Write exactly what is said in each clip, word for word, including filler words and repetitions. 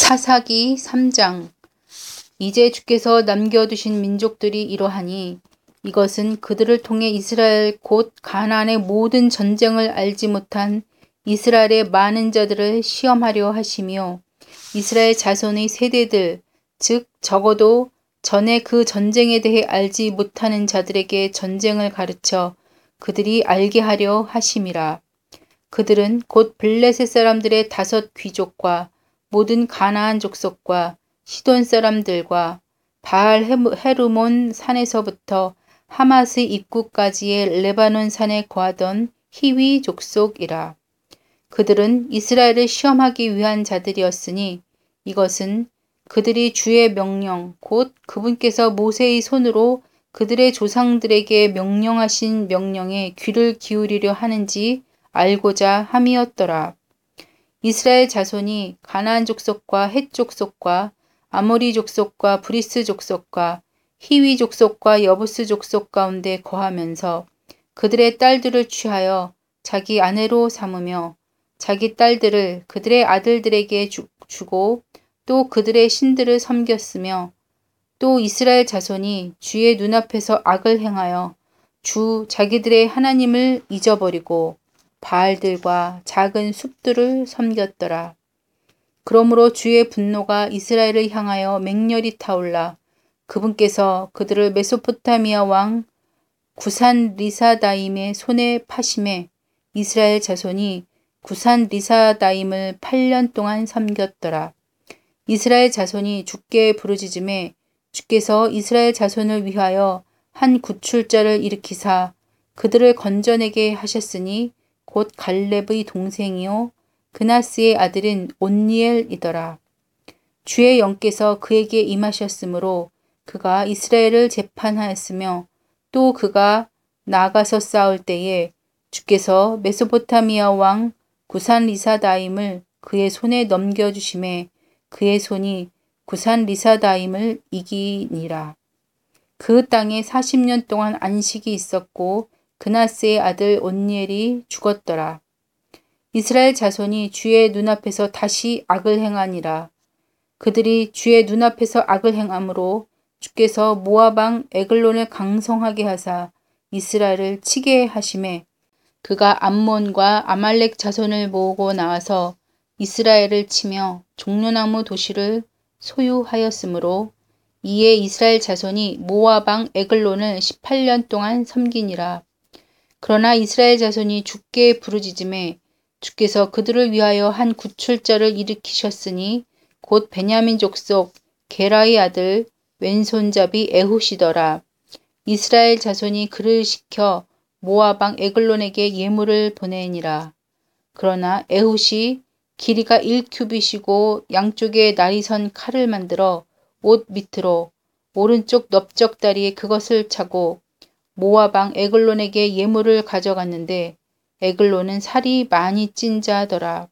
하사기 삼 장. 이제 주께서 남겨두신 민족들이 이러하니 이것은 그들을 통해 이스라엘 곧 가나안의 모든 전쟁을 알지 못한 이스라엘의 많은 자들을 시험하려 하시며 이스라엘 자손의 세대들 즉 적어도 전에 그 전쟁에 대해 알지 못하는 자들에게 전쟁을 가르쳐 그들이 알게 하려 하심이라. 그들은 곧 블레셋 사람들의 다섯 귀족과 모든 가나안 족속과 시돈 사람들과 바알 헤르몬 산에서부터 하맛의 입구까지의 레바논 산에 거하던 히위 족속이라. 그들은 이스라엘을 시험하기 위한 자들이었으니 이것은 그들이 주의 명령 곧 그분께서 모세의 손으로 그들의 조상들에게 명령하신 명령에 귀를 기울이려 하는지 알고자 함이었더라. 이스라엘 자손이 가나안 족속과 헷 족속과 아모리 족속과 브리스 족속과 히위 족속과 여부스 족속 가운데 거하면서 그들의 딸들을 취하여 자기 아내로 삼으며 자기 딸들을 그들의 아들들에게 주, 주고 또 그들의 신들을 섬겼으며 또 이스라엘 자손이 주의 눈앞에서 악을 행하여 주 자기들의 하나님을 잊어버리고 바알들과 작은 숲들을 섬겼더라. 그러므로 주의 분노가 이스라엘을 향하여 맹렬히 타올라 그분께서 그들을 메소포타미아 왕 구산 리사다임의 손에 파심해 이스라엘 자손이 구산 리사다임을 팔 년 동안 섬겼더라. 이스라엘 자손이 주께 부르짖음에 주께서 이스라엘 자손을 위하여 한 구출자를 일으키사 그들을 건져내게 하셨으니 곧 갈렙의 동생이요 그나스의 아들인 온니엘이더라. 주의 영께서 그에게 임하셨으므로 그가 이스라엘을 재판하였으며 또 그가 나가서 싸울 때에 주께서 메소포타미아 왕 구산 리사다임을 그의 손에 넘겨주심에 그의 손이 구산 리사다임을 이기니라. 그 땅에 사십 년 동안 안식이 있었고 그나스의 아들 온니엘이 죽었더라. 이스라엘 자손이 주의 눈앞에서 다시 악을 행하니라. 그들이 주의 눈앞에서 악을 행함으로 주께서 모압 왕 에글론을 강성하게 하사 이스라엘을 치게 하심에 그가 암몬과 아말렉 자손을 모으고 나와서 이스라엘을 치며 종려나무 도시를 소유하였으므로 이에 이스라엘 자손이 모압 왕 에글론을 십팔 년 동안 섬기니라. 그러나 이스라엘 자손이 주께 부르짖음에 주께서 그들을 위하여 한 구출자를 일으키셨으니 곧 베냐민 족속 게라의 아들 왼손잡이 에훗이더라. 이스라엘 자손이 그를 시켜 모압 왕 에글론에게 예물을 보내니라. 그러나 에훗이 길이가 일 큐빗이고 양쪽에 날이 선 칼을 만들어 옷 밑으로 오른쪽 넓적다리에 그것을 차고 모압 왕 에글론에게 예물을 가져갔는데 에글론은 살이 많이 찐 자더라.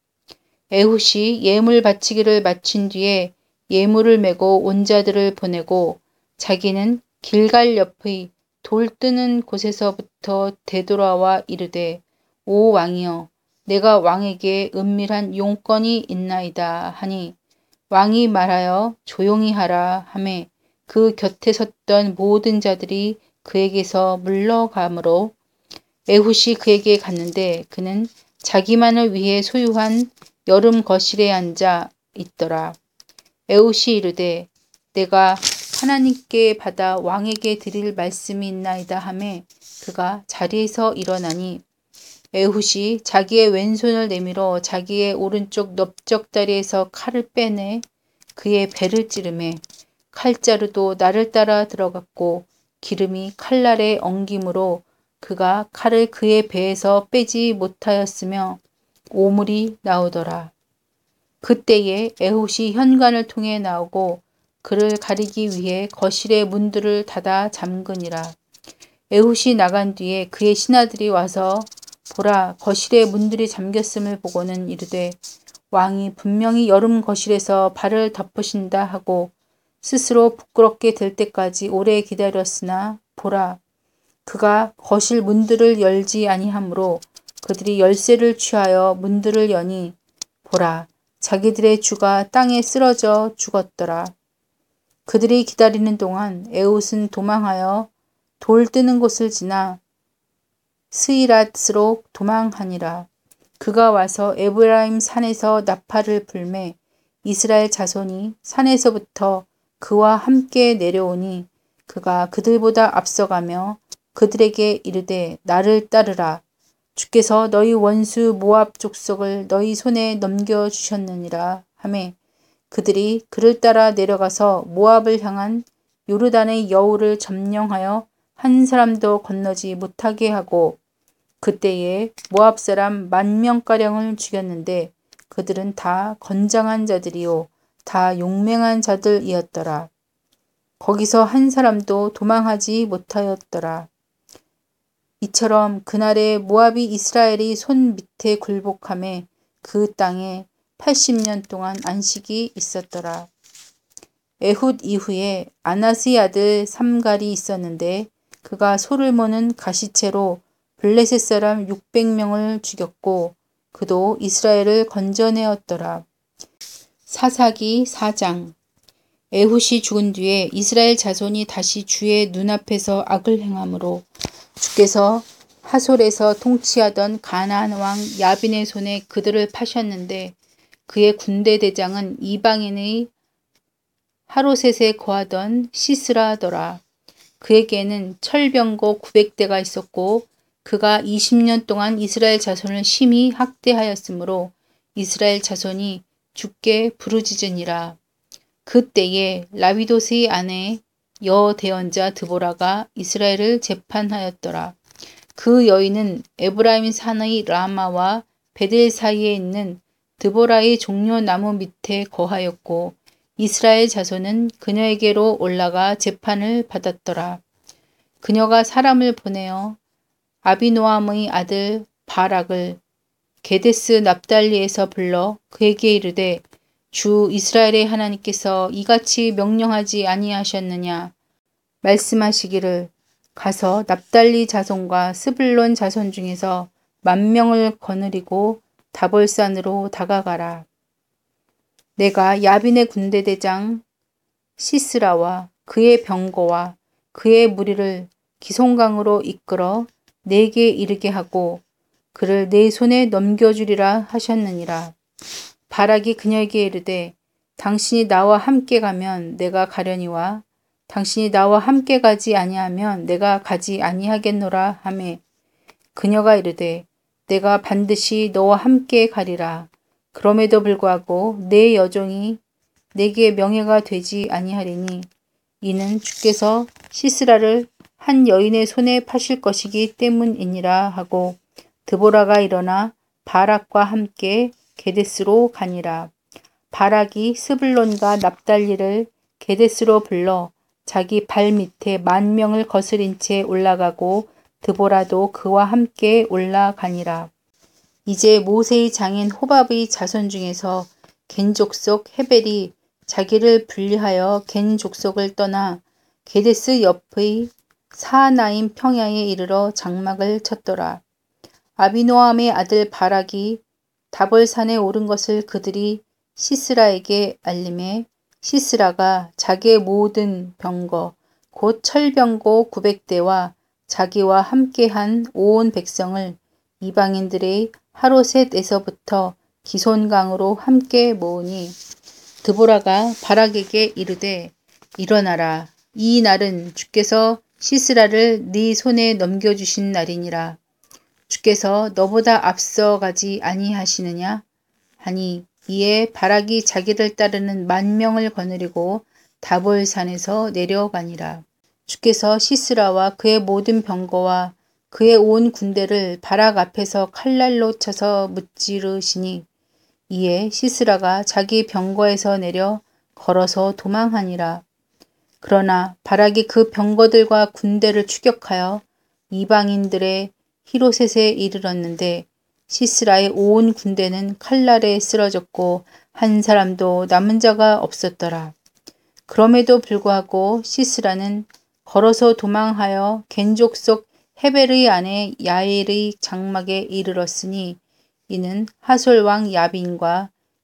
에훗이 예물 바치기를 마친 뒤에 예물을 메고 온 자들을 보내고 자기는 길갈 옆의 돌 뜨는 곳에서부터 되돌아와 이르되 오 왕이여 내가 왕에게 은밀한 용건이 있나이다 하니 왕이 말하여 조용히 하라 하매 그 곁에 섰던 모든 자들이 그에게서 물러가므로 에훗이 그에게 갔는데 그는 자기만을 위해 소유한 여름 거실에 앉아 있더라. 에훗이 이르되 내가 하나님께 받아 왕에게 드릴 말씀이 있나이다 하매 그가 자리에서 일어나니 에훗이 자기의 왼손을 내밀어 자기의 오른쪽 넓적다리에서 칼을 빼내 그의 배를 찌르매 칼자루도 나를 따라 들어갔고 기름이 칼날에 엉김으로 그가 칼을 그의 배에서 빼지 못하였으며 오물이 나오더라. 그때에 에훗이 현관을 통해 나오고 그를 가리기 위해 거실의 문들을 닫아 잠그니라. 에훗이 나간 뒤에 그의 신하들이 와서 보라 거실의 문들이 잠겼음을 보고는 이르되 왕이 분명히 여름 거실에서 발을 덮으신다 하고 스스로 부끄럽게 될 때까지 오래 기다렸으나 보라 그가 거실 문들을 열지 아니하므로 그들이 열쇠를 취하여 문들을 여니 보라 자기들의 주가 땅에 쓰러져 죽었더라. 그들이 기다리는 동안 에훗은 도망하여 돌 뜨는 곳을 지나 스이랏으로 도망하니라. 그가 와서 에브라임 산에서 나팔을 불매 이스라엘 자손이 산에서부터 그와 함께 내려오니 그가 그들보다 앞서가며 그들에게 이르되 나를 따르라. 주께서 너희 원수 모압 족속을 너희 손에 넘겨주셨느니라 하매 그들이 그를 따라 내려가서 모압을 향한 요르단의 여우를 점령하여 한 사람도 건너지 못하게 하고 그때에 모압 사람 만 명가량을 죽였는데 그들은 다 건장한 자들이요 다 용맹한 자들이었더라. 거기서 한 사람도 도망하지 못하였더라. 이처럼 그날에 모압이 이스라엘이 손 밑에 굴복함에 그 땅에 팔십 년 동안 안식이 있었더라. 에훗 이후에 아나스의 아들 삼갈이 있었는데 그가 소를 모는 가시채로 블레셋 사람 육백 명을 죽였고 그도 이스라엘을 건져내었더라. 사사기 사 장. 에훗이 죽은 뒤에 이스라엘 자손이 다시 주의 눈앞에서 악을 행함으로 주께서 하솔에서 통치하던 가나안 왕 야빈의 손에 그들을 파셨는데 그의 군대 대장은 이방인의 하로셋에 거하던 시스라더라. 그에게는 철병거 구백 대가 있었고 그가 이십 년 동안 이스라엘 자손을 심히 학대하였으므로 이스라엘 자손이 주께 부르짖으니라. 그때에 라비도스의 아내 여대언자 드보라가 이스라엘을 재판하였더라. 그 여인은 에브라임 산의 라마와 베델 사이에 있는 드보라의 종려나무 밑에 거하였고 이스라엘 자손은 그녀에게로 올라가 재판을 받았더라. 그녀가 사람을 보내어 아비노함의 아들 바락을 게데스 납달리에서 불러 그에게 이르되 주 이스라엘의 하나님께서 이같이 명령하지 아니하셨느냐 말씀하시기를 가서 납달리 자손과 스불론 자손 중에서 만 명을 거느리고 다볼산으로 다가가라. 내가 야빈의 군대 대장 시스라와 그의 병거와 그의 무리를 기송강으로 이끌어 내게 이르게 하고 그를 내 손에 넘겨주리라 하셨느니라. 바락이 그녀에게 이르되 당신이 나와 함께 가면 내가 가려니와 당신이 나와 함께 가지 아니하면 내가 가지 아니하겠노라 하매 그녀가 이르되 내가 반드시 너와 함께 가리라. 그럼에도 불구하고 내 여종이 내게 명예가 되지 아니하리니 이는 주께서 시스라를 한 여인의 손에 파실 것이기 때문이니라 하고 드보라가 일어나 바락과 함께 게데스로 가니라. 바락이 스불론과 납달리를 게데스로 불러 자기 발 밑에 만 명을 거스린 채 올라가고 드보라도 그와 함께 올라가니라. 이제 모세의 장인 호밥의 자손 중에서 겐 족속 헤벨이 자기를 분리하여 겐 족속을 떠나 게데스 옆의 사하나임 평야에 이르러 장막을 쳤더라. 아비노함의 아들 바락이 다볼산에 오른 것을 그들이 시스라에게 알림해 시스라가 자기의 모든 병거 곧 철병고 구백 대와 자기와 함께한 온 백성을 이방인들의 하로셋에서부터 기손강으로 함께 모으니 드보라가 바락에게 이르되 일어나라. 이 날은 주께서 시스라를 네 손에 넘겨주신 날이니라. 주께서 너보다 앞서가지 아니하시느냐 하니 이에 바락이 자기를 따르는 만 명을 거느리고 다볼산에서 내려가니라. 주께서 시스라와 그의 모든 병거와 그의 온 군대를 바락 앞에서 칼날로 쳐서 무찌르시니 이에 시스라가 자기 병거에서 내려 걸어서 도망하니라. 그러나 바락이 그 병거들과 군대를 추격하여 이방인들의 히로셋에 이르렀는데 시스라의 온 군대는 칼날에 쓰러졌고 한 사람도 남은 자가 없었더라. 그럼에도 불구하고 시스라는 걸어서 도망하여 겐족 속 헤벨의 아내 야엘의 장막에 이르렀으니 이는 하솔 왕 야빈과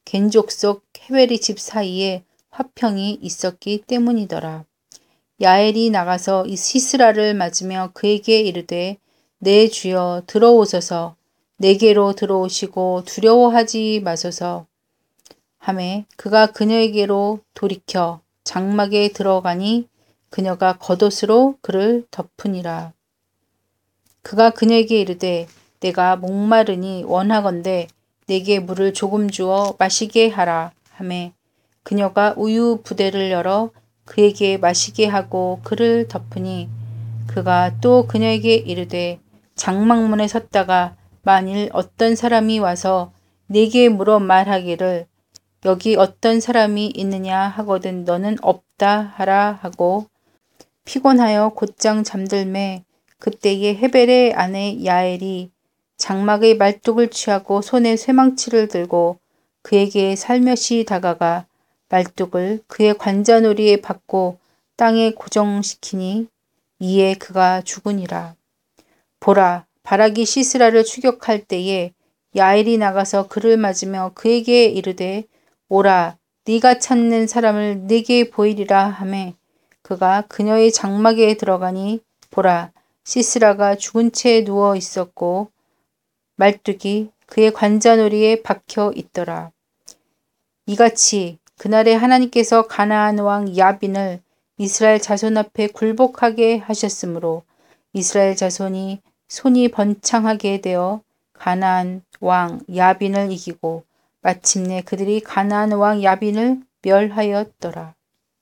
겐족 속 헤벨의 집 사이에 화평이 있었기 때문이더라. 야엘이 나가서 이 시스라를 맞으며 그에게 이르되 내 주여 들어오소서 내게로 들어오시고 두려워하지 마소서 하매 그가 그녀에게로 돌이켜 장막에 들어가니 그녀가 겉옷으로 그를 덮으니라. 그가 그녀에게 이르되 내가 목마르니 원하건대 내게 물을 조금 주어 마시게 하라 하매 그녀가 우유 부대를 열어 그에게 마시게 하고 그를 덮으니 그가 또 그녀에게 이르되 장막문에 섰다가 만일 어떤 사람이 와서 네게 물어 말하기를 여기 어떤 사람이 있느냐 하거든 너는 없다 하라 하고 피곤하여 곧장 잠들매 그때에 헤벨의 아내 야엘이 장막의 말뚝을 취하고 손에 쇠망치를 들고 그에게 살며시 다가가 말뚝을 그의 관자놀이에 박고 땅에 고정시키니 이에 그가 죽으니라. 보라, 바락이 시스라를 추격할 때에 야엘이 나가서 그를 맞으며 그에게 이르되 오라, 네가 찾는 사람을 네게 보이리라 하매 그가 그녀의 장막에 들어가니 보라, 시스라가 죽은 채 누워 있었고 말뚝이 그의 관자놀이에 박혀 있더라. 이같이 그날에 하나님께서 가나안 왕 야빈을 이스라엘 자손 앞에 굴복하게 하셨으므로 이스라엘 자손이 손이 번창하게 되어 가나안 왕 야빈을 이기고 마침내 그들이 가나안 왕 야빈을 멸하였더라.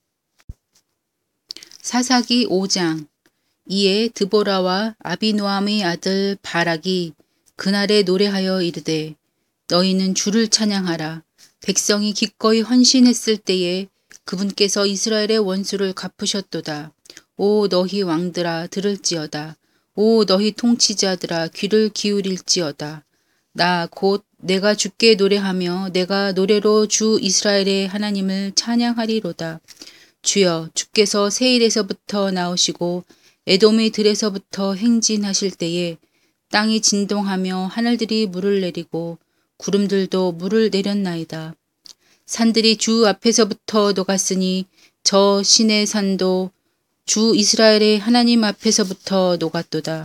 사사기 오 장. 이에 드보라와 아비노함의 아들 바락이 그날에 노래하여 이르되 너희는 주를 찬양하라. 백성이 기꺼이 헌신했을 때에 그분께서 이스라엘의 원수를 갚으셨도다. 오 너희 왕들아 들을지어다. 오 너희 통치자들아 귀를 기울일지어다. 나 곧 내가 주께 노래하며 내가 노래로 주 이스라엘의 하나님을 찬양하리로다. 주여 주께서 세일에서부터 나오시고 에돔의 들에서부터 행진하실 때에 땅이 진동하며 하늘들이 물을 내리고 구름들도 물을 내렸나이다. 산들이 주 앞에서부터 녹았으니 저 신의 산도 주 이스라엘의 하나님 앞에서부터 녹았도다.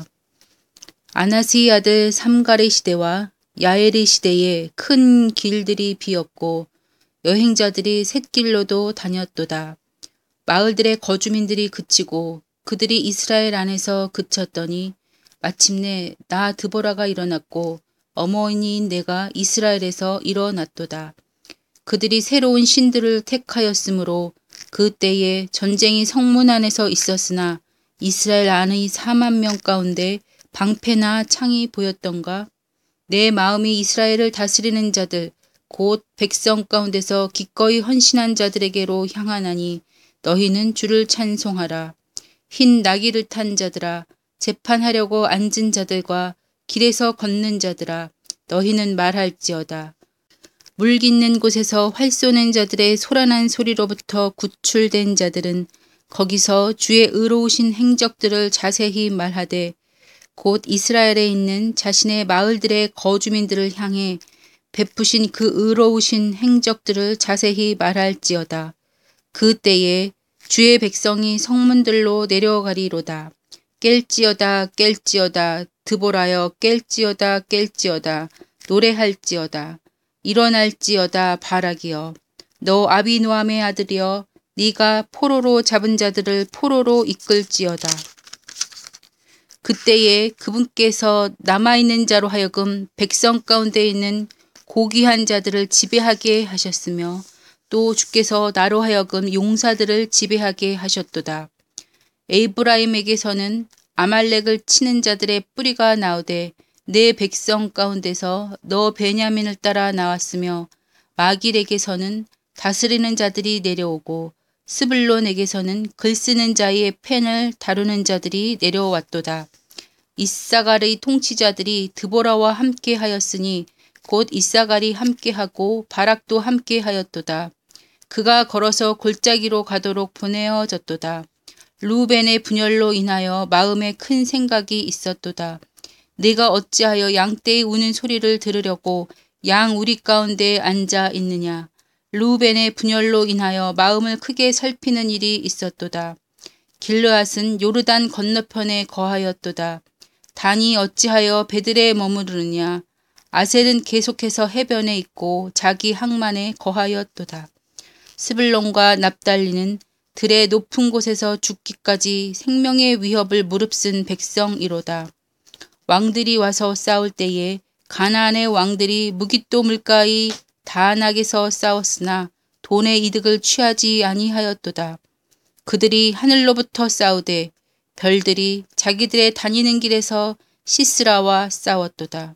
아나스의 아들 삼갈의 시대와 야엘의 시대에 큰 길들이 비었고 여행자들이 샛길로도 다녔도다. 마을들의 거주민들이 그치고 그들이 이스라엘 안에서 그쳤더니 마침내 나 드보라가 일어났고 어머니인 내가 이스라엘에서 일어났도다. 그들이 새로운 신들을 택하였으므로 그때에 전쟁이 성문 안에서 있었으나 이스라엘 안의 사만 명 가운데 방패나 창이 보였던가? 내 마음이 이스라엘을 다스리는 자들 곧 백성 가운데서 기꺼이 헌신한 자들에게로 향하나니 너희는 주를 찬송하라. 흰 나귀를 탄 자들아 재판하려고 앉은 자들과 길에서 걷는 자들아 너희는 말할지어다. 물 깃는 곳에서 활 쏘는 자들의 소란한 소리로부터 구출된 자들은 거기서 주의 의로우신 행적들을 자세히 말하되 곧 이스라엘에 있는 자신의 마을들의 거주민들을 향해 베푸신 그 의로우신 행적들을 자세히 말할지어다. 그때에 주의 백성이 성문들로 내려가리로다. 깰지어다 깰지어다 드보라여 깰지어다 깰지어다 노래할지어다. 일어날지어다 바락이여 너 아비노함의 아들이여 네가 포로로 잡은 자들을 포로로 이끌지어다. 그때에 그분께서 남아있는 자로 하여금 백성 가운데 있는 고귀한 자들을 지배하게 하셨으며 또 주께서 나로 하여금 용사들을 지배하게 하셨도다. 에브라임에게서는 아말렉을 치는 자들의 뿌리가 나오되 내 백성 가운데서 너 베냐민을 따라 나왔으며 마길에게서는 다스리는 자들이 내려오고 스불론에게서는 글쓰는 자의 펜을 다루는 자들이 내려왔도다. 이사갈의 통치자들이 드보라와 함께 하였으니 곧 이사갈이 함께하고 바락도 함께하였도다. 그가 걸어서 골짜기로 가도록 보내어졌도다. 루벤의 분열로 인하여 마음에 큰 생각이 있었도다. 내가 어찌하여 양떼의 우는 소리를 들으려고 양 우리 가운데 앉아 있느냐. 르우벤의 분열로 인하여 마음을 크게 살피는 일이 있었도다. 길르앗은 요르단 건너편에 거하였도다. 단이 어찌하여 베들에 머무르느냐. 아셀은 계속해서 해변에 있고 자기 항만에 거하였도다. 스불론과 납달리는 들의 높은 곳에서 죽기까지 생명의 위협을 무릅쓴 백성이로다. 왕들이 와서 싸울 때에 가나안의 왕들이 무깃도 물가의 다낙에서 싸웠으나 돈의 이득을 취하지 아니하였도다. 그들이 하늘로부터 싸우되 별들이 자기들의 다니는 길에서 시스라와 싸웠도다.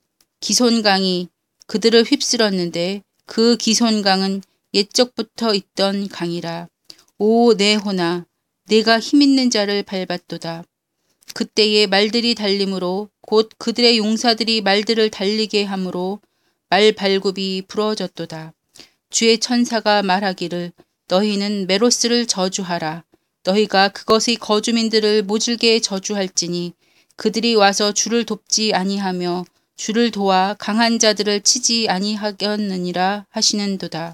기손강이 그들을 휩쓸었는데 그 기손강은 옛적부터 있던 강이라. 오 내 호나 내가 힘있는 자를 밟았도다. 그때에 말들이 달림으로 곧 그들의 용사들이 말들을 달리게 하므로 말 발굽이 부러졌도다. 주의 천사가 말하기를 너희는 메로스를 저주하라. 너희가 그것의 거주민들을 모질게 저주할지니 그들이 와서 주를 돕지 아니하며 주를 도와 강한 자들을 치지 아니하겠느니라 하시는도다.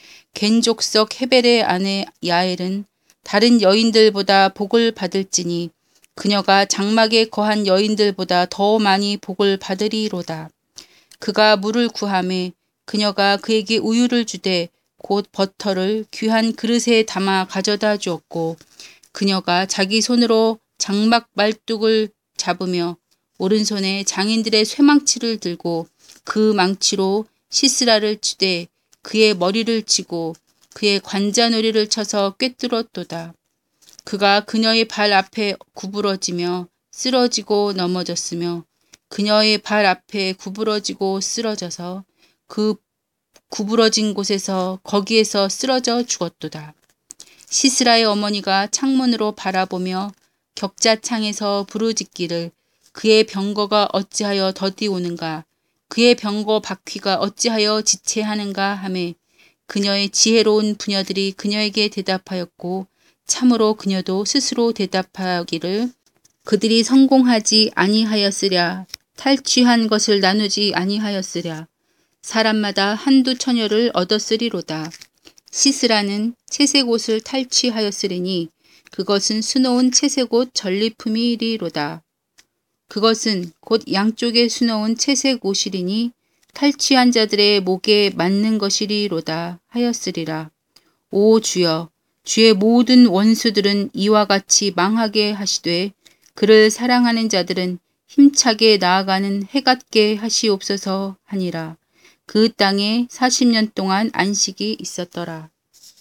겐족석 헤벨의 아내 야엘은 다른 여인들보다 복을 받을지니 그녀가 장막에 거한 여인들보다 더 많이 복을 받으리로다. 그가 물을 구하매 그녀가 그에게 우유를 주되 곧 버터를 귀한 그릇에 담아 가져다 주었고 그녀가 자기 손으로 장막 말뚝을 잡으며 오른손에 장인들의 쇠망치를 들고 그 망치로 시스라를 치되 그의 머리를 치고 그의 관자놀이를 쳐서 꿰뚫었도다. 그가 그녀의 발 앞에 구부러지며 쓰러지고 넘어졌으며 그녀의 발 앞에 구부러지고 쓰러져서 그 구부러진 곳에서 거기에서 쓰러져 죽었도다. 시스라의 어머니가 창문으로 바라보며 격자창에서 부르짖기를 그의 병거가 어찌하여 더디 오는가 그의 병거 바퀴가 어찌하여 지체하는가 하매 그녀의 지혜로운 부녀들이 그녀에게 대답하였고 참으로 그녀도 스스로 대답하기를 그들이 성공하지 아니하였으랴 탈취한 것을 나누지 아니하였으랴 사람마다 한두 처녀를 얻었으리로다. 시스라는 채색 옷을 탈취하였으리니 그것은 수놓은 채색 옷 전리품이리로다. 그것은 곧 양쪽에 수놓은 채색 옷이리니 탈취한 자들의 목에 맞는 것이리로다 하였으리라. 오 주여 주의 모든 원수들은 이와 같이 망하게 하시되 그를 사랑하는 자들은 힘차게 나아가는 해 같게 하시옵소서 하니라. 그 땅에 사십 년 동안 안식이 있었더라.